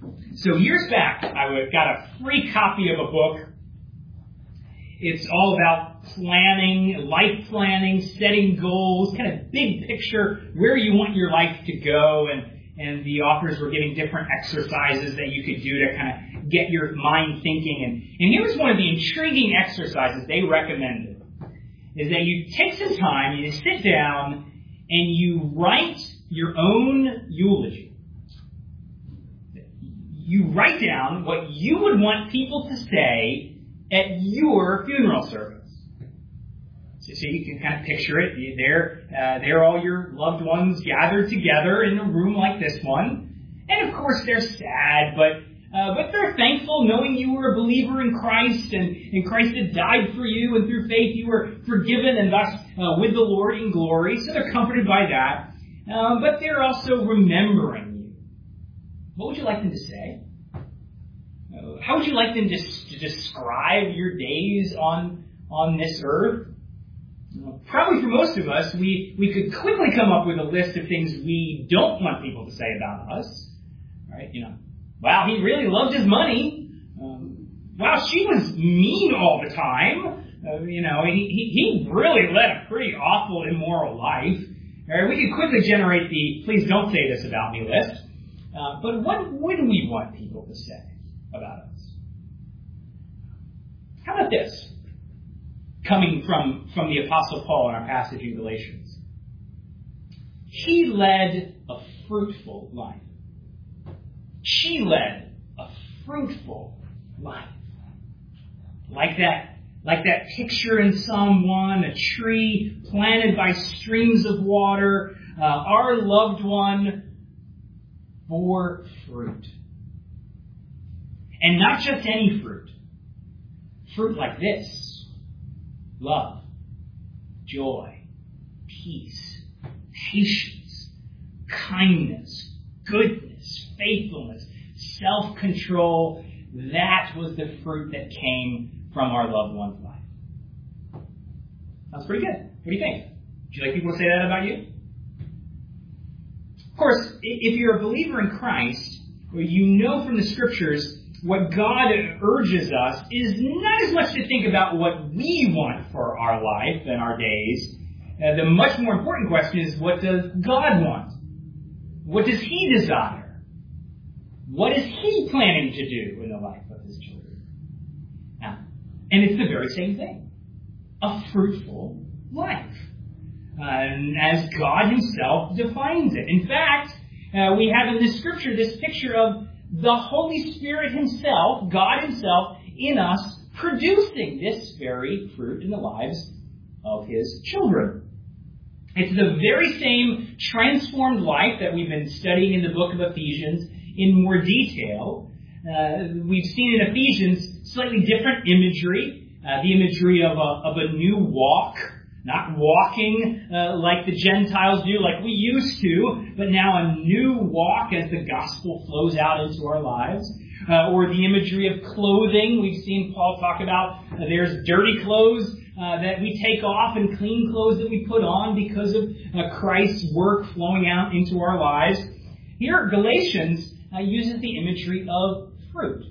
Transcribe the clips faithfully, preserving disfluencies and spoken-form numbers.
So years back, I got a free copy of a book. It's all about planning, life planning, setting goals, kind of big picture, where you want your life to go. And, and the authors were giving different exercises that you could do to kind of get your mind thinking. And, and here was one of the intriguing exercises they recommended, is that you take some time, you sit down, and you write your own eulogy. You write down what you would want people to say at your funeral service. So, so you can kind of picture it. There, uh, there, all your loved ones gathered together in a room like this one, and of course they're sad, but uh, but they're thankful, knowing you were a believer in Christ, and, and Christ had died for you, and through faith you were forgiven, and thus uh, with the Lord in glory. So they're comforted by that, uh, but they're also remembering. What would you like them to say? Uh, how would you like them to, to describe your days on on this earth? Uh, probably for most of us, we, we could quickly come up with a list of things we don't want people to say about us. Right? You know, wow, he really loved his money. Um, wow, she was mean all the time. Uh, you know, he, he he really led a pretty awful, immoral life. Right? We could quickly generate the "please don't say this about me" list. Uh, but what would we want people to say about us? How about this? Coming from, from the Apostle Paul in our passage in Galatians. He led a fruitful life. She led a fruitful life. Like that, like that picture in Psalm one, a tree planted by streams of water, uh, our loved one bore fruit. And not just any fruit. Fruit like this. Love, joy, peace, patience, kindness, goodness, faithfulness, self-control. That was the fruit that came from our loved one's life. Sounds pretty good. What do you think? Would you like people to say that about you? Of course, if you're a believer in Christ, you know from the Scriptures what God urges us is not as much to think about what we want for our life and our days. Uh, the much more important question is, what does God want? What does He desire? What is He planning to do in the life of His children? Now, and it's the very same thing. A fruitful life. Uh, as God Himself defines it. In fact, uh, we have in this Scripture this picture of the Holy Spirit Himself, God Himself, in us, producing this very fruit in the lives of His children. It's the very same transformed life that we've been studying in the book of Ephesians in more detail. Uh, we've seen in Ephesians slightly different imagery, uh, the imagery of a, of a new walk. Not walking uh, like the Gentiles do, like we used to, but now a new walk as the gospel flows out into our lives. Uh, or the imagery of clothing. We've seen Paul talk about uh, there's dirty clothes uh, that we take off and clean clothes that we put on because of uh, Christ's work flowing out into our lives. Here, Galatians uh, uses the imagery of fruit.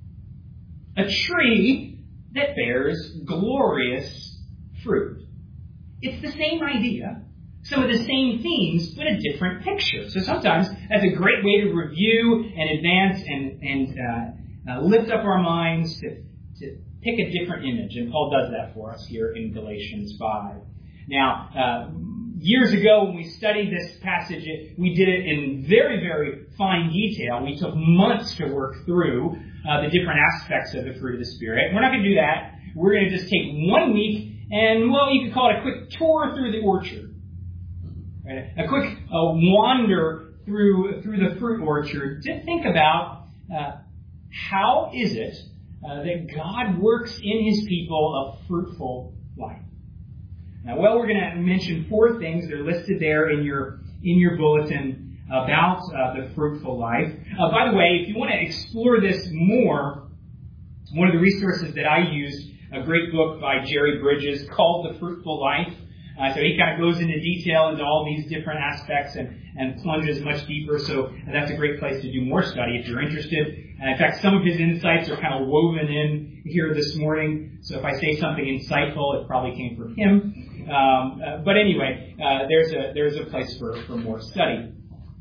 A tree that bears glorious fruit. It's the same idea, some of the same themes, but a different picture. So sometimes that's a great way to review and advance and, and uh, uh, lift up our minds to, to pick a different image. And Paul does that for us here in Galatians five. Now, uh, years ago when we studied this passage, we did it in very, very fine detail. We took months to work through uh, the different aspects of the fruit of the Spirit. We're not going to do that. We're going to just take one week and, well, you could call it a quick tour through the orchard. Right? A quick uh, wander through through the fruit orchard to think about uh, how is it uh, that God works in His people a fruitful life. Now, well, we're going to mention four things. They're listed there in your in your bulletin about uh, the fruitful life. Uh, by the way, if you want to explore this more, one of the resources that I used, a great book by Jerry Bridges called The Fruitful Life. Uh, so he kind of goes into detail into all these different aspects and, and plunges much deeper. So that's a great place to do more study if you're interested. And in fact, some of his insights are kind of woven in here this morning. So if I say something insightful, it probably came from him. Um, uh, but anyway, uh, there's a there's a place for, for more study.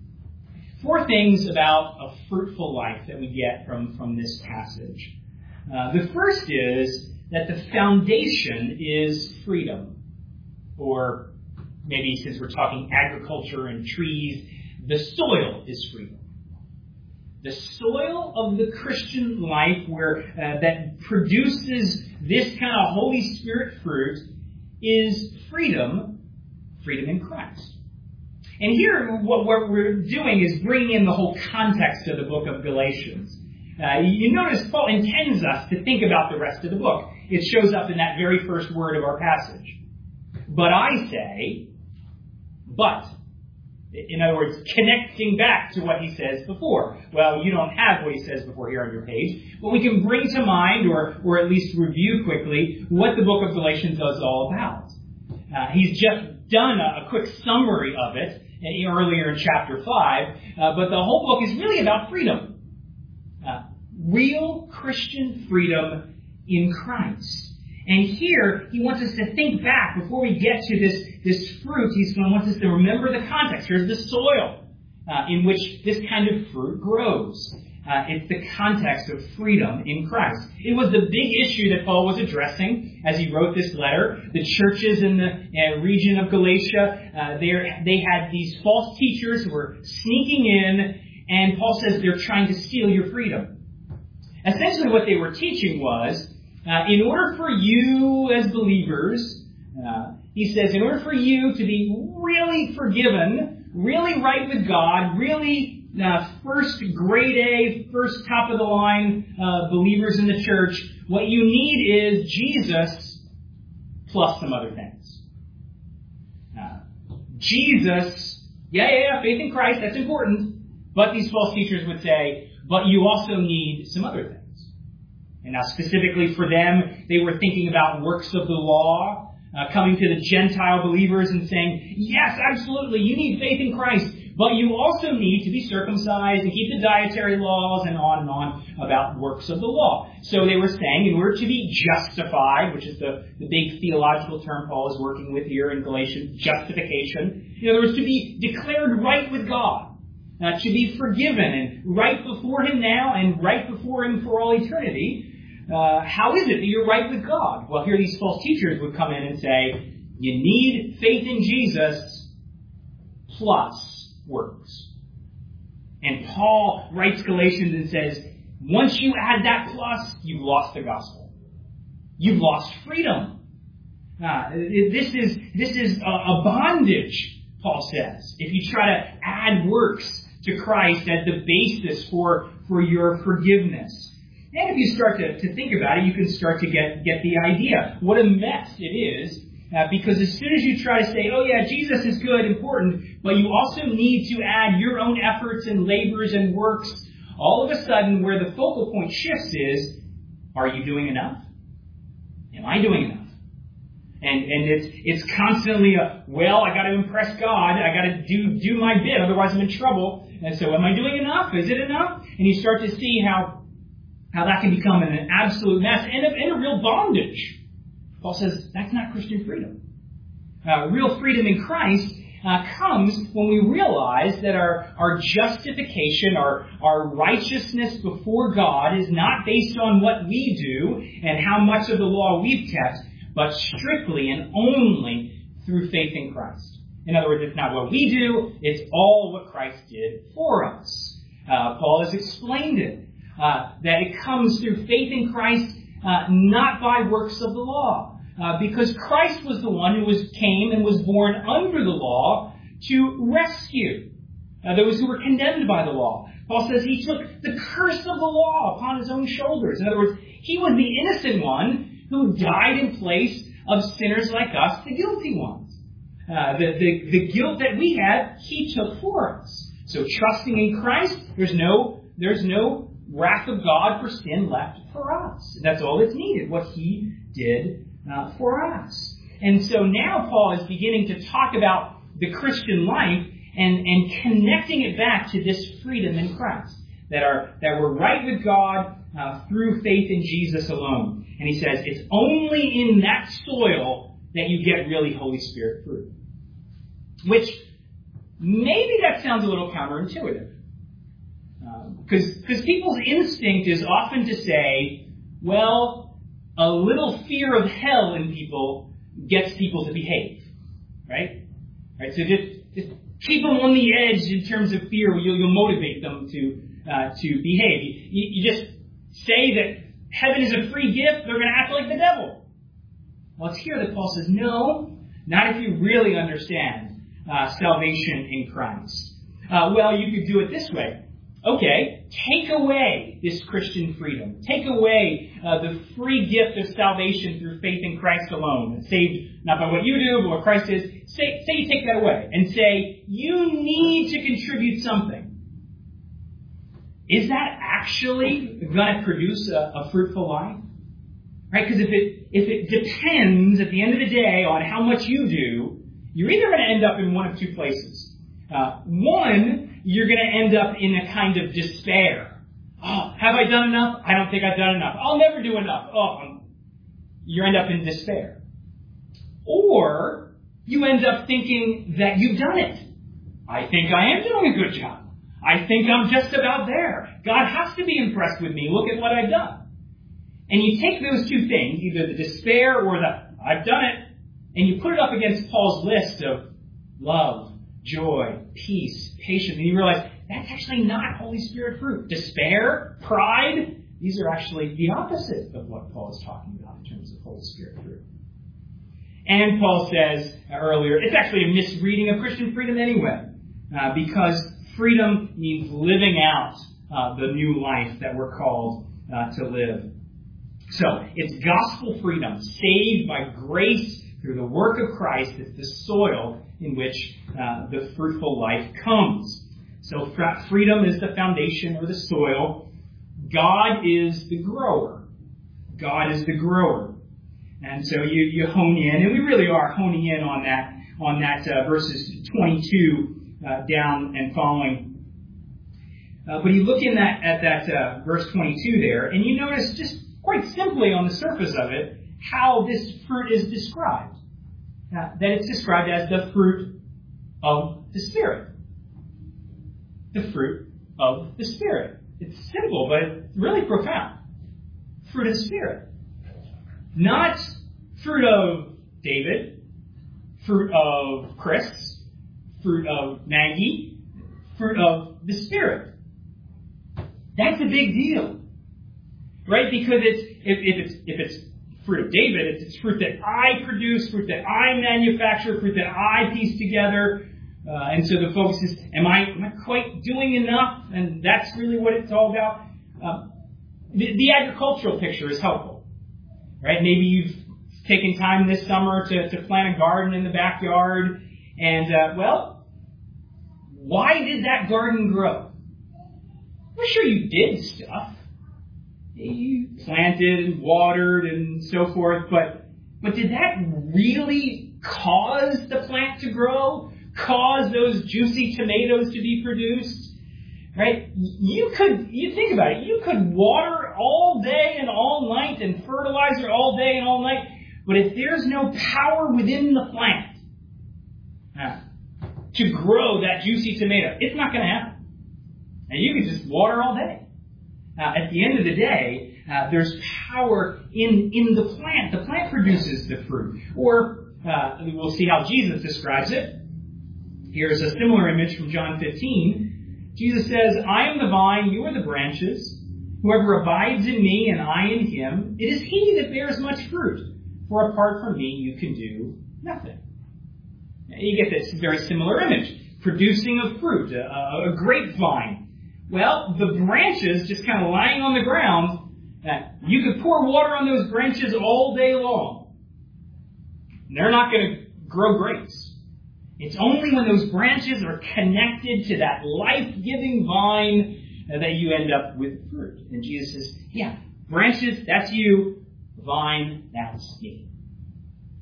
Four things about a fruitful life that we get from, from this passage. Uh, the first is that the foundation is freedom. Or maybe since we're talking agriculture and trees, the soil is freedom. The soil of the Christian life where uh, that produces this kind of Holy Spirit fruit is freedom, freedom in Christ. And here, what we're doing is bringing in the whole context of the book of Galatians. Uh, you notice Paul intends us to think about the rest of the book. It shows up in that very first word of our passage. But I say, but. In other words, connecting back to what he says before. Well, you don't have what he says before here on your page, but we can bring to mind, or, or at least review quickly, what the book of Galatians is all about. Uh, he's just done a, a quick summary of it earlier in chapter five, uh, but the whole book is really about freedom. Uh, real Christian freedom in Christ. And here, he wants us to think back before we get to this, this fruit. He wants us to remember the context. Here's the soil uh, in which this kind of fruit grows. Uh, it's the context of freedom in Christ. It was the big issue that Paul was addressing as he wrote this letter. The churches in the uh, region of Galatia, uh, they had these false teachers who were sneaking in, and Paul says they're trying to steal your freedom. Essentially what they were teaching was, Uh, in order for you as believers, uh, he says, in order for you to be really forgiven, really right with God, really uh, first grade A, first top of the line uh, believers in the church, what you need is Jesus plus some other things. Uh, Jesus, yeah, yeah, yeah, faith in Christ, that's important. But these false teachers would say, but you also need some other things. And now specifically for them, they were thinking about works of the law, uh, coming to the Gentile believers and saying, yes, absolutely, you need faith in Christ, but you also need to be circumcised and keep the dietary laws and on and on about works of the law. So they were saying in order to be justified, which is the, the big theological term Paul is working with here in Galatians, justification, in other words, to be declared right with God, uh, to be forgiven and right before Him now and right before Him for all eternity. Uh, how is it that you're right with God? Well, here these false teachers would come in and say, you need faith in Jesus plus works. And Paul writes Galatians and says, once you add that plus, you've lost the gospel. You've lost freedom. Uh, this is this is a, a bondage, Paul says, if you try to add works to Christ as the basis for, for your forgiveness. And if you start to, to think about it, you can start to get, get the idea. What a mess it is, uh, because as soon as you try to say, oh yeah, Jesus is good, important, but you also need to add your own efforts and labors and works, all of a sudden where the focal point shifts is, are you doing enough? Am I doing enough? And and it's it's constantly a, well, I got to impress God, I got to do do my bit, otherwise I'm in trouble. And so am I doing enough? Is it enough? And you start to see how How that can become an absolute mess and a, and a real bondage. Paul says that's not Christian freedom. Uh, real freedom in Christ uh, comes when we realize that our, our justification, our, our righteousness before God is not based on what we do and how much of the law we've kept, but strictly and only through faith in Christ. In other words, it's not what we do, it's all what Christ did for us. Uh, Paul has explained it. Uh, that it comes through faith in Christ, uh, not by works of the law. Uh, because Christ was the one who was came and was born under the law to rescue uh, those who were condemned by the law. Paul says he took the curse of the law upon his own shoulders. In other words, he was the innocent one who died in place of sinners like us, the guilty ones. Uh, the, the, the guilt that we had, he took for us. So trusting in Christ, there's no, there's no wrath of God for sin left for us. That's all that's needed, what He did uh, for us. And so now Paul is beginning to talk about the Christian life and, and connecting it back to this freedom in Christ. That are that we're right with God uh, through faith in Jesus alone. And he says it's only in that soil that you get really Holy Spirit fruit. Which, maybe that sounds a little counterintuitive. Because um, people's instinct is often to say, well, a little fear of hell in people gets people to behave. Right? Right. So just, just keep them on the edge in terms of fear. You'll, you'll motivate them to uh, to behave. You, you just say that heaven is a free gift, they're going to act like the devil. Well, it's here that Paul says, no, not if you really understand uh, salvation in Christ. Uh, well, you could do it this way. Okay, take away this Christian freedom. Take away uh, the free gift of salvation through faith in Christ alone. It's saved not by what you do, but what Christ is. Say, say you take that away and say, you need to contribute something. Is that actually going to produce a, a fruitful life? Right? Because if it if it depends at the end of the day on how much you do, you're either going to end up in one of two places. Uh, one, you're going to end up in a kind of despair. Oh, have I done enough? I don't think I've done enough. I'll never do enough. Oh, you end up in despair. Or you end up thinking that you've done it. I think I am doing a good job. I think I'm just about there. God has to be impressed with me. Look at what I've done. And you take those two things, either the despair or the I've done it, and you put it up against Paul's list of love, joy, peace, patience, and you realize that's actually not Holy Spirit fruit. Despair, pride, these are actually the opposite of what Paul is talking about in terms of Holy Spirit fruit. And Paul says earlier, it's actually a misreading of Christian freedom anyway, uh, because freedom means living out uh, the new life that we're called uh, to live. So, it's gospel freedom, saved by grace through the work of Christ. It's the soil in which uh, the fruitful life comes. So, freedom is the foundation or the soil. God is the grower. God is the grower. And so you, you hone in, and we really are honing in on that, on that uh, verses twenty-two Uh, down and following. Uh, but you look in that at that uh, verse twenty-two there, and you notice just quite simply on the surface of it how this fruit is described. Uh, that it's described as the fruit of the Spirit. The fruit of the Spirit. It's simple, but it's really profound. Fruit of the Spirit. Not fruit of David, fruit of Chris, fruit of Maggie, fruit of the Spirit. That's a big deal. Right? Because it's if, if it's if it's fruit of David, it's, it's fruit that I produce, fruit that I manufacture, fruit that I piece together. Uh, and so the focus is, am I am I quite doing enough? And that's really what it's all about. Uh, the, the agricultural picture is helpful. Right? Maybe you've taken time this summer to, to plant a garden in the backyard. And, uh, well, why did that garden grow? Well, sure, you did stuff. You planted and watered and so forth, but but did that really cause the plant to grow? Cause those juicy tomatoes to be produced? Right? You could, you think about it, you could water all day and all night and fertilizer all day and all night, but if there's no power within the plant uh, to grow that juicy tomato, it's not going to happen. And you can just water all day. Uh, at the end of the day, uh, there's power in, in the plant. The plant produces the fruit. Or uh, we'll see how Jesus describes it. Here's a similar image from John fifteen. Jesus says, I am the vine, you are the branches. Whoever abides in me and I in him, it is he that bears much fruit. For apart from me, you can do nothing. You get this very similar image. Producing of fruit, a, a grapevine. Well, the branches just kind of lying on the ground, uh, you could pour water on those branches all day long. They're not going to grow grapes. It's only when those branches are connected to that life-giving vine uh, that you end up with fruit. And Jesus says, yeah, branches, that's you. Vine, that's me.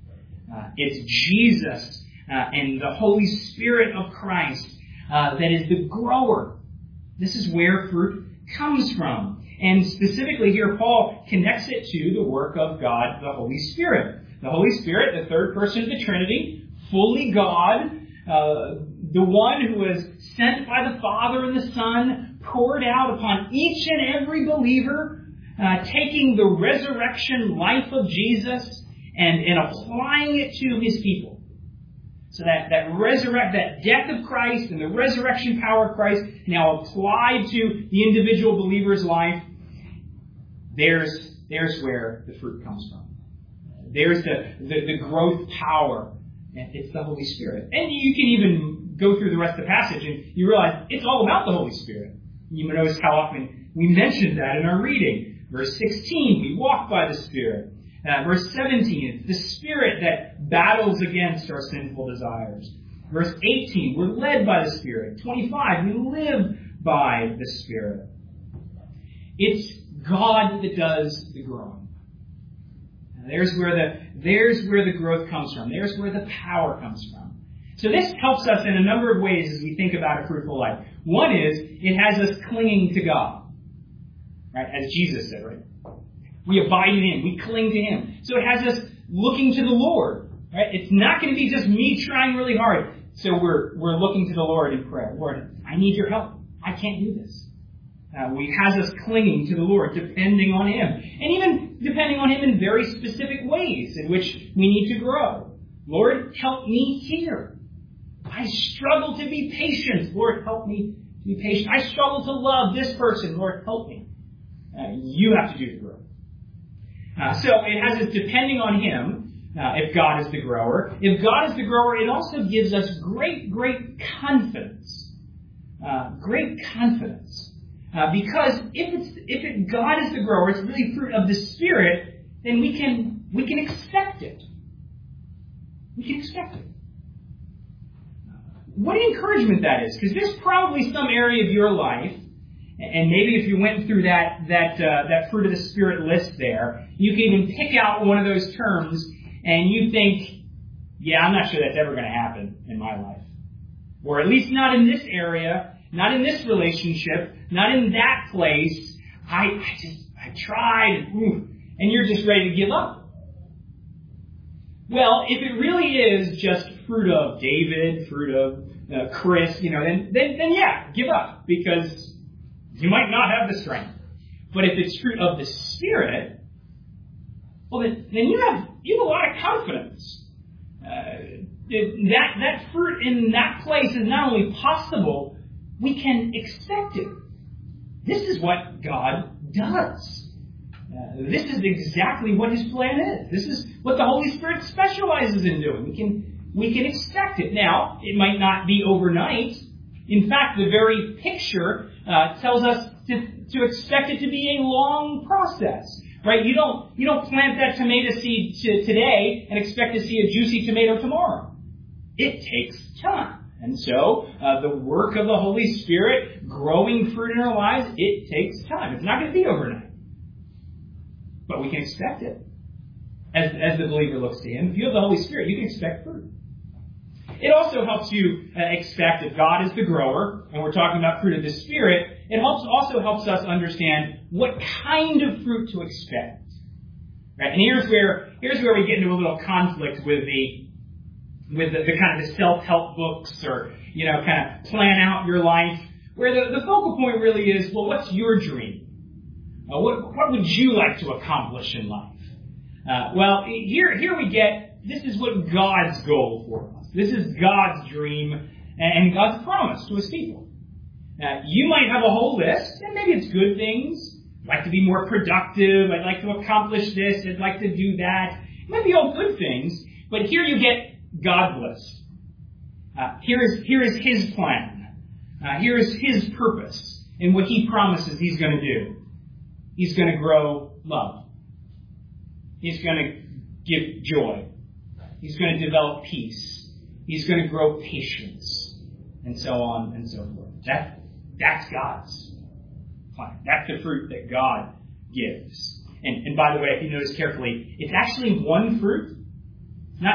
Uh, it's Jesus uh, and the Holy Spirit of Christ uh, that is the grower. This is where fruit comes from. And specifically here, Paul connects it to the work of God, the Holy Spirit. The Holy Spirit, the third person of the Trinity, fully God, uh, the one who was sent by the Father and the Son, poured out upon each and every believer, uh, taking the resurrection life of Jesus and, and applying it to his people. So that, that resurrect, that death of Christ and the resurrection power of Christ now applied to the individual believer's life, there's, there's where the fruit comes from. There's the, the, the growth power. And it's the Holy Spirit. And you can even go through the rest of the passage and you realize it's all about the Holy Spirit. You notice how often we mentioned that in our reading. Verse sixteen, we walk by the Spirit. Uh, verse seventeen, it's the Spirit that battles against our sinful desires. Verse eighteen, we're led by the Spirit. twenty-five, we live by the Spirit. It's God that does the growing. There's where the there's where the growth comes from. There's where the power comes from. So this helps us in a number of ways as we think about a fruitful life. One is it has us clinging to God, right? As Jesus said, right? We abide in Him. We cling to Him. So it has us looking to the Lord, right? It's not going to be just me trying really hard. So we're we're looking to the Lord in prayer. Lord, I need your help. I can't do this. Uh, we has us clinging to the Lord, depending on Him. And even depending on Him in very specific ways in which we need to grow. Lord, help me here. I struggle to be patient. Lord, help me to be patient. I struggle to love this person. Lord, help me. Uh, you have to do the growth. Uh, so it has us depending on Him, uh, if God is the grower. If God is the grower, it also gives us great, great confidence. Uh, great confidence. Uh, because if it's if it, God is the grower, it's really fruit of the Spirit, then we can we can expect it. We can expect it. What an encouragement that is, because there's probably some area of your life, and maybe if you went through that that uh, that fruit of the Spirit list there, you can even pick out one of those terms, and you think, yeah, I'm not sure that's ever going to happen in my life, or at least not in this area. Not in this relationship, not in that place. I, I just, I tried, and, ooh, and you're just ready to give up. Well, if it really is just fruit of David, fruit of uh, Chris, you know, then, then, then yeah, give up, because you might not have the strength. But if it's fruit of the Spirit, well, then, then you have, you have a lot of confidence. Uh, that, that fruit in that place is not only possible, we can expect it. This is what God does. Uh, this is exactly what His plan is. This is what the Holy Spirit specializes in doing. We can we can expect it. Now, it might not be overnight. In fact, the very picture uh, tells us to, to expect it to be a long process. Right? You don't you don't plant that tomato seed to today and expect to see a juicy tomato tomorrow. It takes time. And so, uh, the work of the Holy Spirit, growing fruit in our lives, it takes time. It's not going to be overnight. But we can expect it. As, as the believer looks to Him, if you have the Holy Spirit, you can expect fruit. It also helps you uh, expect if God is the grower, and we're talking about fruit of the Spirit, it helps also helps us understand what kind of fruit to expect. Right? And here's where, here's where we get into a little conflict with the with the, the kind of the self-help books or, you know, kind of plan out your life, where the, the focal point really is, well, what's your dream? Uh, what, what would you like to accomplish in life? Uh, well, here, here we get, this is what God's goal for us. This is God's dream and God's promise to His people. Uh, you might have a whole list, and maybe it's good things. I'd like to be more productive. I'd like to accomplish this. I'd like to do that. It might be all good things, but here you get God's list. Uh, here is here is His plan. Uh, here is His purpose and what He promises He's going to do. He's going to grow love. He's going to give joy. He's going to develop peace. He's going to grow patience, and so on and so forth. That that's God's plan. That's the fruit that God gives. And, and by the way, if you notice carefully, it's actually one fruit. Not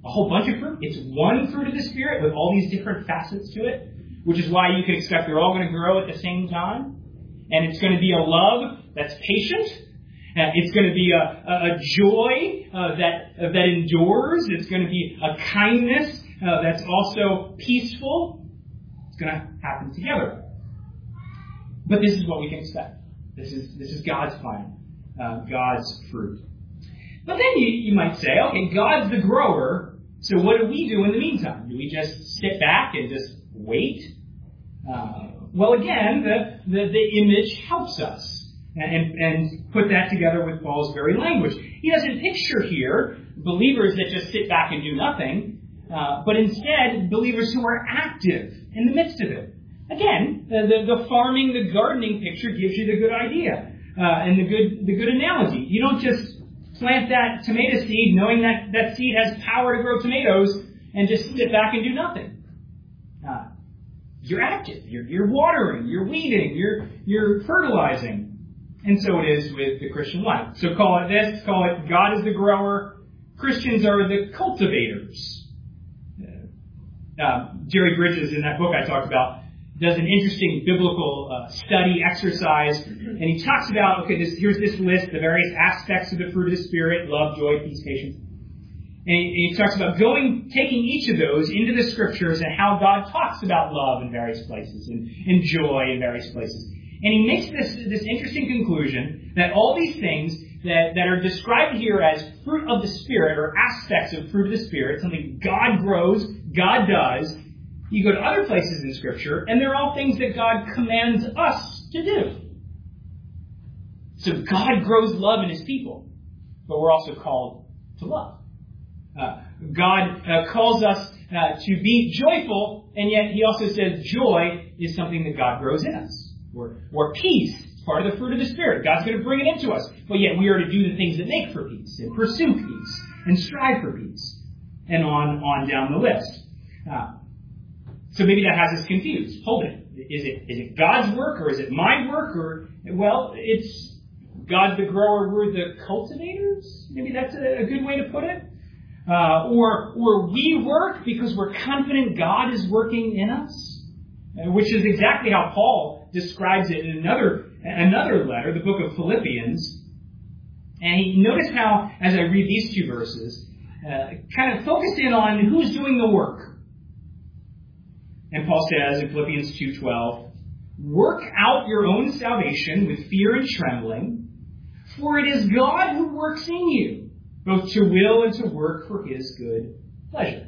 a whole bunch of fruit. It's one fruit of the Spirit with all these different facets to it, which is why you can expect they're all going to grow at the same time. And it's going to be a love that's patient. Uh, it's going to be a, a, a joy uh, that uh, that endures. It's going to be a kindness uh, that's also peaceful. It's going to happen together. But this is what we can expect. This is this is God's plan, uh, God's fruit. But then you, you might say, okay, God's the grower, so what do we do in the meantime? Do we just sit back and just wait? Uh, well, again, the, the, the image helps us. And, and put that together with Paul's very language. He doesn't picture here believers that just sit back and do nothing, uh, but instead believers who are active in the midst of it. Again, the, the, the farming, the gardening picture gives you the good idea uh, and the good the good analogy. You don't just plant that tomato seed knowing that that seed has power to grow tomatoes and just sit back and do nothing. Uh, you're active. You're, you're watering. You're weeding. You're you're fertilizing. And so it is with the Christian life. So call it this, call it God is the grower, Christians are the cultivators. Uh, Jerry Bridges, in that book I talked about, does an interesting biblical uh, study exercise, and he talks about, okay, this, here's this list, the various aspects of the fruit of the Spirit, love, joy, peace, patience. And he, he talks about going, taking each of those into the Scriptures and how God talks about love in various places and, and joy in various places. And he makes this, this interesting conclusion that all these things that, that are described here as fruit of the Spirit or aspects of fruit of the Spirit, something God grows, God does, you go to other places in Scripture, and they're all things that God commands us to do. So God grows love in His people, but we're also called to love. Uh, God uh, calls us uh, to be joyful, and yet He also says joy is something that God grows in us. Or, or peace is part of the fruit of the Spirit. God's going to bring it into us. But yet we are to do the things that make for peace, and pursue peace, and strive for peace, and on, on down the list. Uh, so maybe that has us confused. Hold it. Is it is it God's work, or is it my work? Or, well, it's God the grower, we're the cultivators? Maybe that's a, a good way to put it. Uh, or, or we work because we're confident God is working in us. Which is exactly how Paul describes it in another another letter, the book of Philippians. And he, notice how, as I read these two verses, uh, kind of focus in on who's doing the work. And Paul says in Philippians two twelve, work out your own salvation with fear and trembling, for it is God who works in you, both to will and to work for His good pleasure.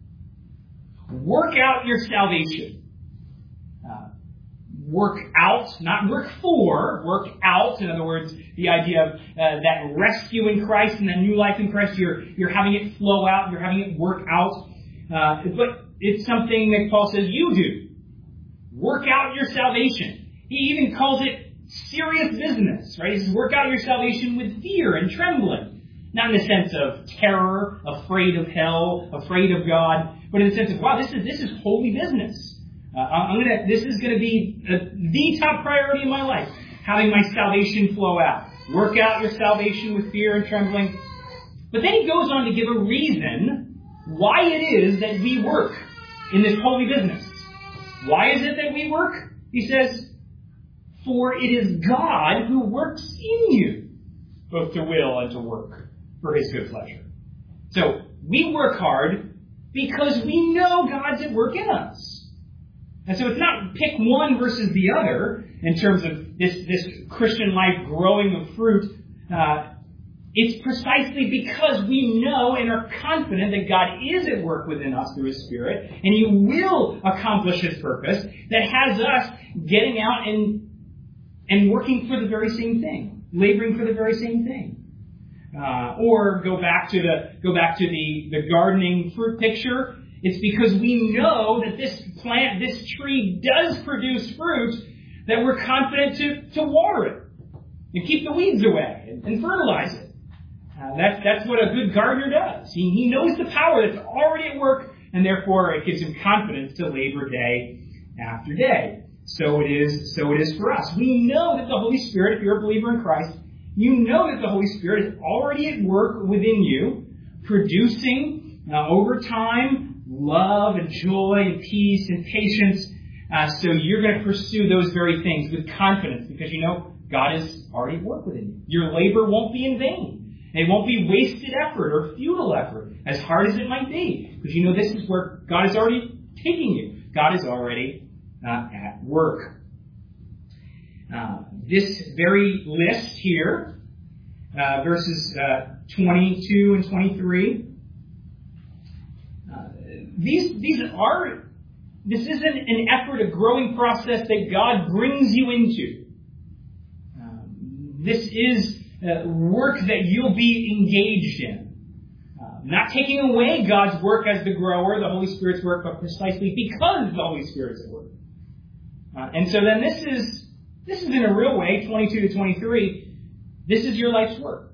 Work out your salvation. Uh, work out, not work for, work out. In other words, the idea of uh, that rescue in Christ and that new life in Christ, you're, you're having it flow out, you're having it work out. Uh, but it's something that Paul says you do. Work out your salvation. He even calls it serious business, right? He says work out your salvation with fear and trembling. Not in the sense of terror, afraid of hell, afraid of God, but in the sense of, wow, this is, this is holy business. Uh, I'm gonna. This is going to be a, the top priority in my life, having my salvation flow out. Work out your salvation with fear and trembling. But then he goes on to give a reason why it is that we work in this holy business. Why is it that we work? He says, for it is God who works in you, both to will and to work for His good pleasure. So we work hard because we know God's at work in us. And so it's not pick one versus the other in terms of this, this Christian life growing of fruit. Uh, it's precisely because we know and are confident that God is at work within us through His Spirit, and He will accomplish His purpose, that has us getting out and, and working for the very same thing, laboring for the very same thing. Uh, or go back to the go back to the, the gardening fruit picture. It's because we know that this plant, this tree does produce fruit, that we're confident to, to water it and keep the weeds away and, and fertilize it. Uh, that's, that's what a good gardener does. He, he knows the power that's already at work, and therefore it gives him confidence to labor day after day. So it is, so it is for us. We know that the Holy Spirit, if you're a believer in Christ, you know that the Holy Spirit is already at work within you, producing Now, over time, love and joy and peace and patience. Uh, so you're going to pursue those very things with confidence because you know God has already worked within you. Your labor won't be in vain. It won't be wasted effort or futile effort, as hard as it might be, because you know this is where God is already taking you. God is already uh, at work. Uh, this very list here, uh, verses uh, twenty-two and twenty-three, uh, these these are. This isn't an effort, a growing process that God brings you into. Um, this is uh, work that you'll be engaged in. Uh, not taking away God's work as the grower, the Holy Spirit's work, but precisely because the Holy Spirit's at work. Uh, and so then this is, this is in a real way, twenty-two to twenty-three, this is your life's work.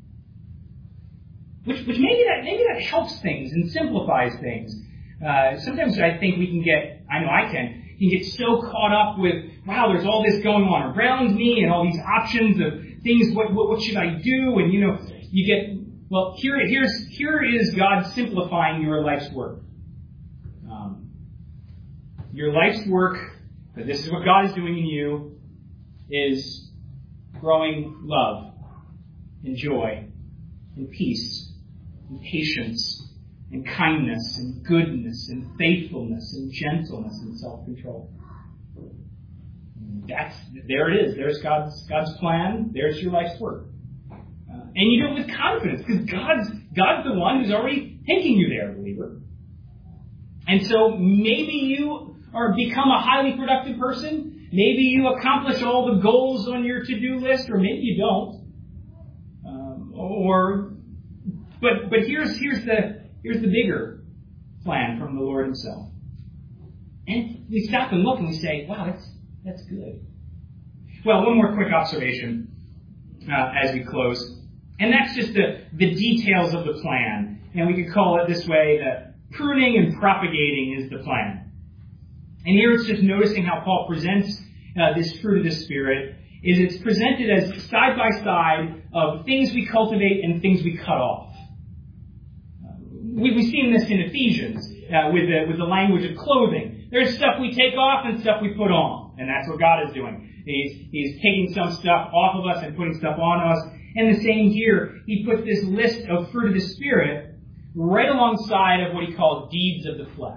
Which, which maybe that, maybe that helps things and simplifies things. Uh, sometimes I think we can get, I know I can, can get so caught up with, wow, there's all this going on around me and all these options of things, what, what, what should I do? And, you know, you get, well, here, here's, here is God simplifying your life's work. Um, your life's work, but this is what God is doing in you, is growing love and joy and peace and patience and kindness, and goodness, and faithfulness, and gentleness, and self-control. That's, there it is. There's God's, God's plan. There's your life's work. Uh, and you do it with confidence, because God's, God's the one who's already taking you there, believer. And so maybe you are become a highly productive person. Maybe you accomplish all the goals on your to-do list, or maybe you don't. Um, or, but, but here's, here's the, Here's the bigger plan from the Lord himself. And we stop and look and we say, wow, that's that's good. Well, one more quick observation uh, as we close. And that's just the, the details of the plan. And we could call it this way, that pruning and propagating is the plan. And here it's just noticing how Paul presents uh, this fruit of the Spirit. Is it's presented as side by side of things we cultivate and things we cut off. We've seen this in Ephesians uh, with the with the language of clothing. There's stuff we take off and stuff we put on, and that's what God is doing. He's He's taking some stuff off of us and putting stuff on us. And the same here, He puts this list of fruit of the Spirit right alongside of what He calls deeds of the flesh.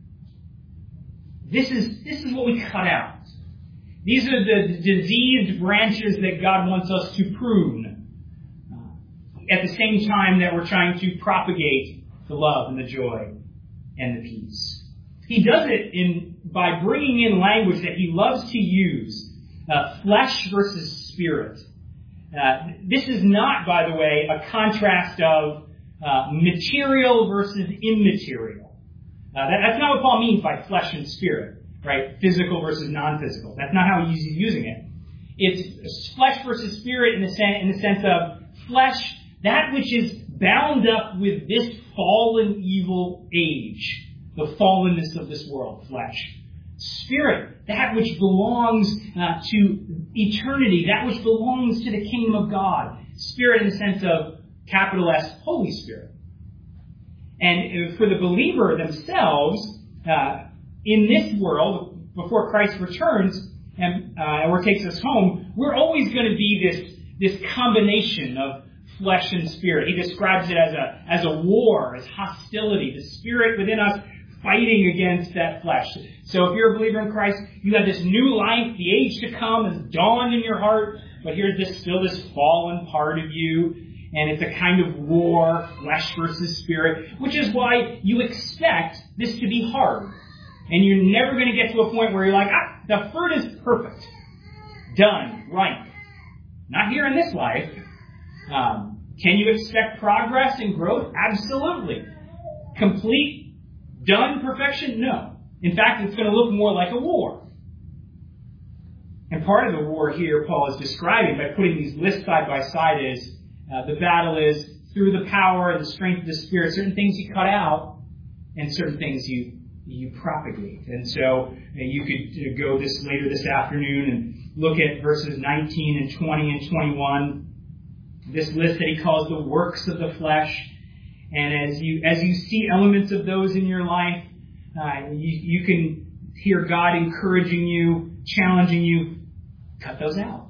This is this is what we cut out. These are the diseased branches that God wants us to prune. Uh, at the same time that we're trying to propagate the love and the joy and the peace. He does it in by bringing in language that he loves to use, uh, flesh versus spirit. Uh, this is not, by the way, a contrast of uh, material versus immaterial. Uh, that, that's not what Paul means by flesh and spirit, right? Physical versus non-physical. That's not how he's using it. It's flesh versus spirit in the, sen- in the sense of flesh, that which is bound up with this fallen, evil age, the fallenness of this world, flesh. Spirit, that which belongs uh, to eternity, that which belongs to the kingdom of God. Spirit in the sense of capital S, Holy Spirit. And for the believer themselves, uh, in this world, before Christ returns and uh, or takes us home, we're always going to be this, this combination of flesh and spirit. He describes it as a as a war, as hostility, the spirit within us fighting against that flesh. So if you're a believer in Christ, you have this new life, the age to come has dawned in your heart, but here's this still this fallen part of you, and it's a kind of war, flesh versus spirit, which is why you expect this to be hard. And you're never going to get to a point where you're like, ah, the fruit is perfect. Done. Right. Not here in this life. Um, can you expect progress and growth? Absolutely. Complete, done perfection? No. In fact, it's going to look more like a war. And part of the war here Paul is describing by putting these lists side by side is uh, the battle is through the power and the strength of the Spirit. Certain things you cut out and certain things you you propagate. And so uh, you could uh, go this later this afternoon and look at verses nineteen and twenty and twenty-one. This list that he calls the works of the flesh. And as you as you see elements of those in your life, uh, you, you can hear God encouraging you, challenging you. Cut those out.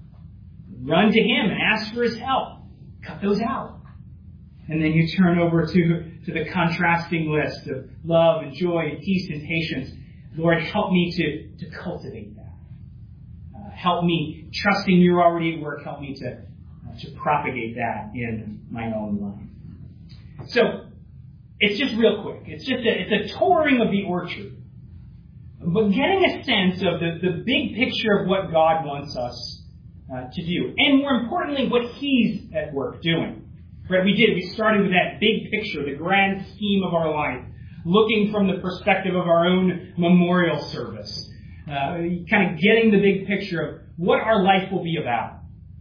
Run to Him and ask for His help. Cut those out. And then you turn over to, to the contrasting list of love and joy and peace and patience. Lord, help me to, to cultivate that. Uh, help me, trusting You're already at work, help me to, uh, to propagate that in my own life. So, it's just real quick. It's just a, it's a touring of the orchard. But getting a sense of the, the big picture of what God wants us uh, to do. And more importantly, what He's at work doing. Right, we did. We started with that big picture, the grand scheme of our life, looking from the perspective of our own memorial service, uh, kind of getting the big picture of what our life will be about.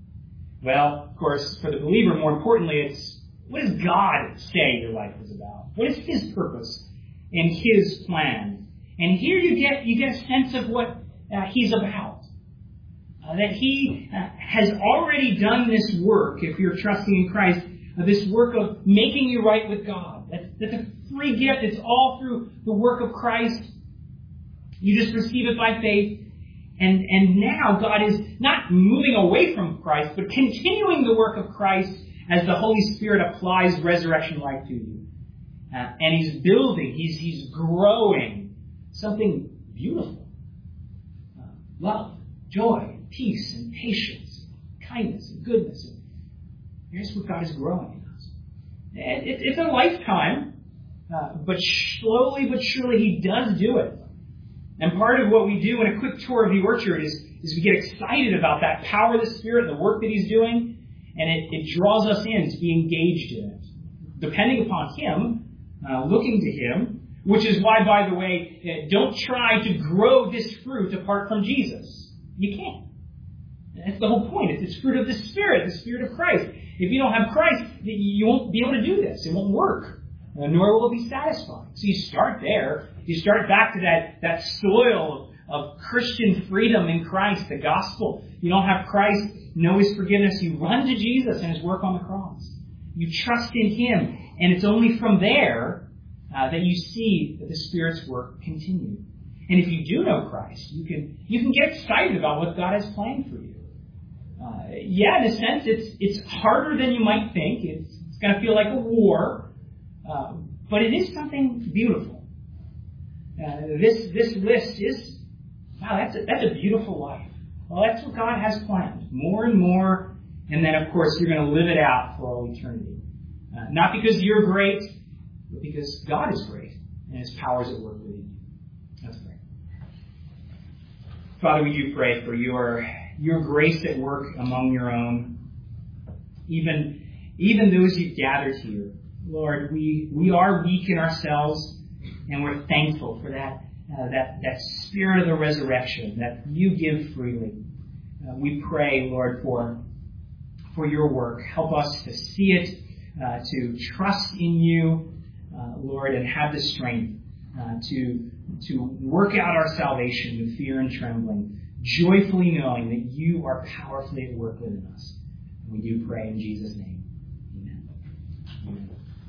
Well, of course, for the believer, more importantly, it's what does God say your life is about? What is His purpose and His plan? And here you get you get a sense of what uh, He's about. Uh, that He uh, has already done this work, if you're trusting in Christ, this work of making you right with God. That's, that's a free gift. It's all through the work of Christ. You just receive it by faith. And, and now God is not moving away from Christ, but continuing the work of Christ as the Holy Spirit applies resurrection life to you. Uh, and He's building, He's, he's growing something beautiful. Uh, love, joy, peace, and patience, kindness, and goodness. Here's what God is growing in us. And it, it's a lifetime, uh, but slowly but surely He does do it. And part of what we do in a quick tour of the orchard is, is we get excited about that power of the Spirit, the work that He's doing, and it, it draws us in to be engaged in it. Depending upon Him, uh, looking to Him, which is why, by the way, uh, don't try to grow this fruit apart from Jesus. You can't. That's the whole point. It's the fruit of the Spirit, the Spirit of Christ. If you don't have Christ, you won't be able to do this. It won't work. Nor will it be satisfying. So you start there. You start back to that, that soil of, of Christian freedom in Christ, the gospel. You don't have Christ, know His forgiveness. You run to Jesus and His work on the cross. You trust in Him. And it's only from there uh, that you see that the Spirit's work continue. And if you do know Christ, you can you can get excited about what God has planned for you. Uh, yeah, in a sense, it's it's harder than you might think. It's, it's going to feel like a war, uh, but it is something beautiful. Uh, this this list is wow. That's a, that's a beautiful life. Well, that's what God has planned. More and more, and then of course you're going to live it out for all eternity. Uh, not because you're great, but because God is great and His power is at work within you. Let's pray. Father, we do pray for your. Your grace at work among your own, even, even those you've gathered here. Lord, we, we are weak in ourselves, and we're thankful for that, uh, that, that spirit of the resurrection that you give freely. Uh, we pray, Lord, for, for your work. Help us to see it, uh, to trust in you, uh, Lord, and have the strength uh, to, to work out our salvation with fear and trembling, joyfully knowing that you are powerfully at work within us. And we do pray in Jesus' name. Amen. Amen.